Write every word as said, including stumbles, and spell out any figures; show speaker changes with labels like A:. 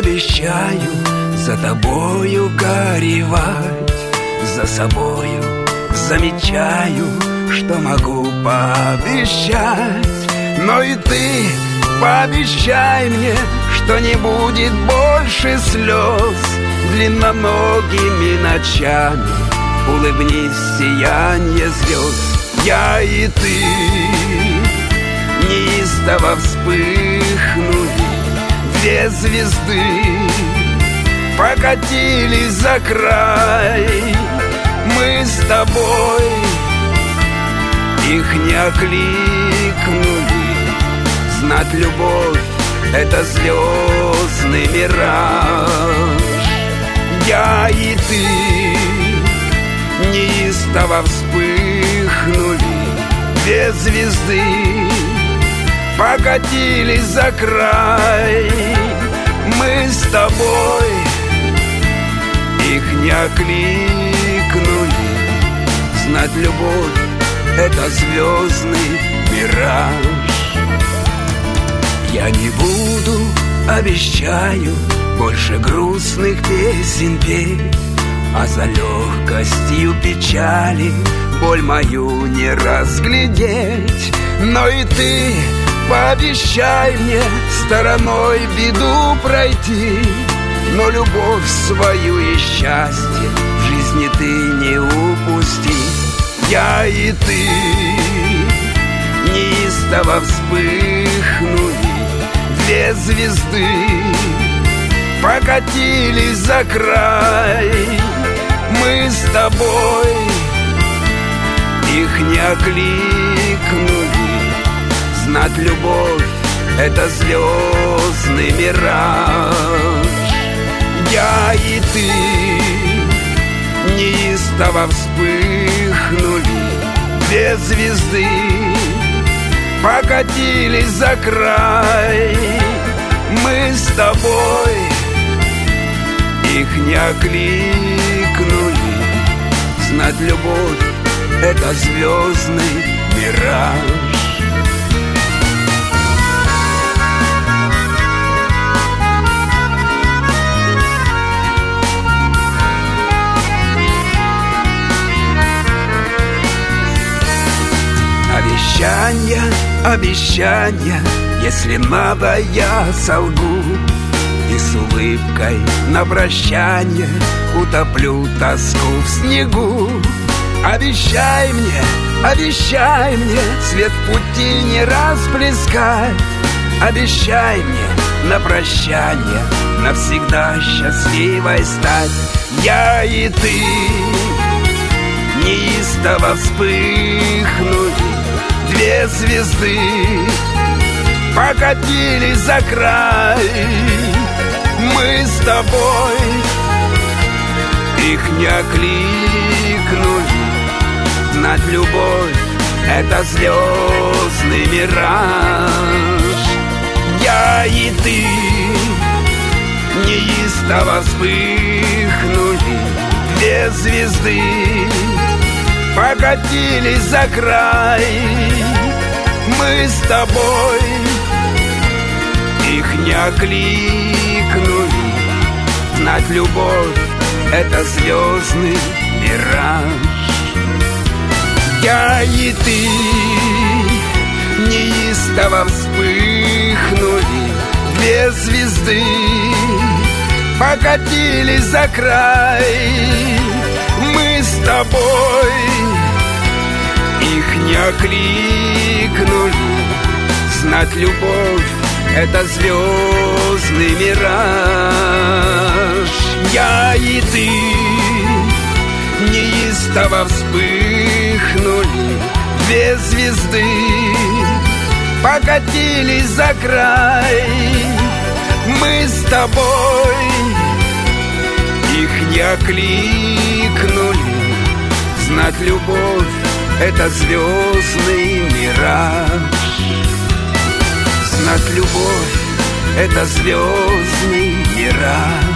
A: обещаю за тобою горевать, за собою замечаю, что могу пообещать. Но и ты пообещай мне, что не будет больше слез длинноногими ночами. Улыбнись, сиянье звезд. Я и ты неистово вспыхнули, две звезды покатились за край. Мы с тобой их не окликнули. Знать любовь — это звездный мираж. Я и ты неистово вспыхнули, две звезды покатились за край. Мы с тобой их не окликнули. Знать любовь — это звездный мираж. Я не буду, обещаю, больше грустных песен петь, а за легкостью печали боль мою не разглядеть. Но и ты пообещай мне стороной беду пройти, но любовь свою и счастье в жизни ты не упусти. Я и ты неистово вспыхнули, две звезды покатились за край. Мы с тобой их не окликнули. Знать любовь — это звездный мираж. Я и ты неистово вспыхнули, две звезды покатились за край. Мы с тобой их не окликнули. Знать любовь — это звездный мираж. Обещанья, обещанья, если надо, я солгу, и с улыбкой на прощанье утоплю тоску в снегу. Обещай мне, обещай мне свет в пути не расплескать. Обещай мне на прощанье навсегда счастливой стать. Я и ты неистово вспыхнули, две звезды покатились за край. Мы с тобой их не окликнули. Знать любовь — это звездный мираж. Я и ты неистово вспыхнули, две звезды покатились за край. Мы с тобой их не окликнули. Знать любовь — это звездный мираж. Я и ты неистово вспыхнули, две звезды покатились за край. Мы с тобой их не окликнули. Знать любовь — это звездный мираж. Я и ты неистово вспыхнули, две звезды покатились за край. Мы с тобой их не окликнули. Знать любовь — это звездный мираж. Знать любовь — это звездный мираж.